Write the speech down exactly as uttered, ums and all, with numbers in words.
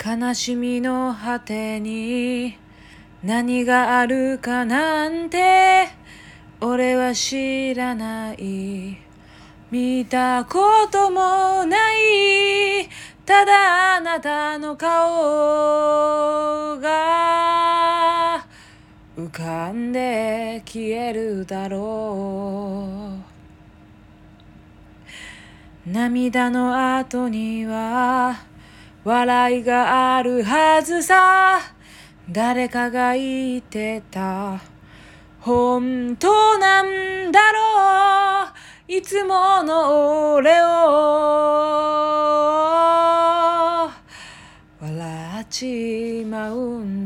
悲しみの果てに何があるかなんて俺は知らない。見たこともない。ただあなたの顔が浮かんで消えるだろう。涙の後には笑いがあるはずさ。誰かが言ってた。本当なんだろう。いつもの俺を笑っちまうん